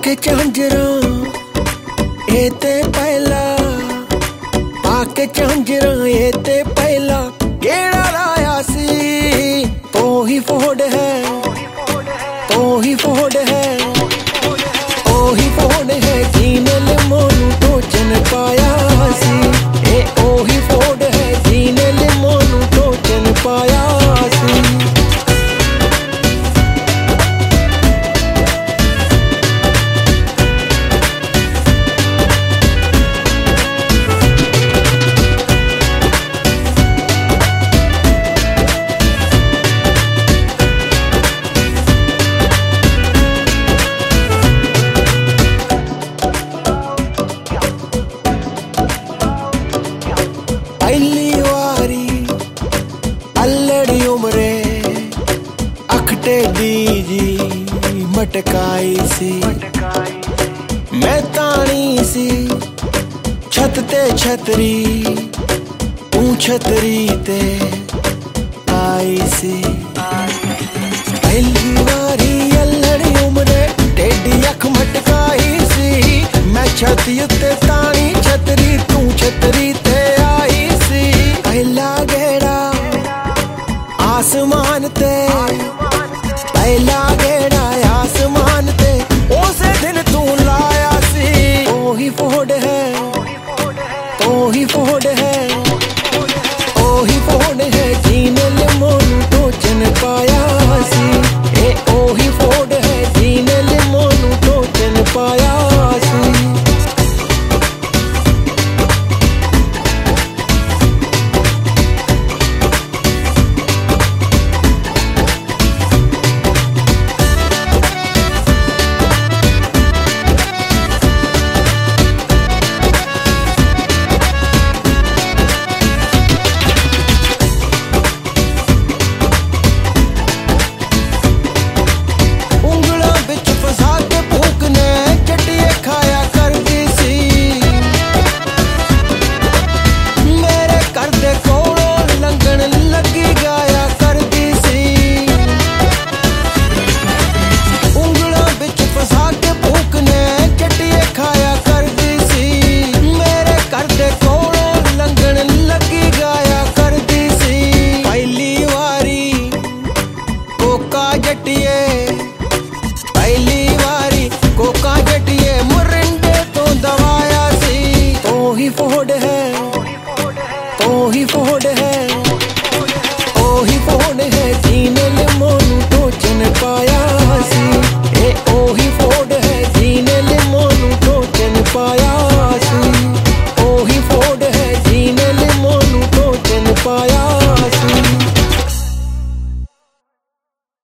पाके झांजरा ए ते पहला, पाके झांजरा ए ते पहला केड़ा लाया सी। तो ही फोड़ है, तो ही फोड़ है, तो ही फोड़ है जीने ले मोनू टोचन पाया सी। ए ओ ही फोड़ है जीने ले मोनू टोचन पाया सी। पहली वारी अल्लड़ी उमरे अखटे दीजी मटकाई सी। मैं तानी सी छत ते छतरी, तू छतरी ते आई सी। पहली वारी अल्लड़ी उमरे टेढ़ी अख मटकाई सी। मैं छती उत्ते तानी छतरी, तू छतरी ते आई सी। पहला गेड़ा आसमान ते, पहला गेड़ा आसमान ते उसे दिन तू लाया सी। ओ ही फोड़ है, ओ ही फोड़ है, ओ ही फोड़ है जीने ले मोनू टोचन पाया सी। ए ओ ही फोड़ है जीने ले मोनू टोचन पाया सी। पहली वारी कोका जटिए मुरिंडे तो दवाया सी। तो ही फोड़ है, तो ही फोड़ है, तो ही फोड़ है जीने ले मोनू टोचन पाया सी। ए ओ ही फोड़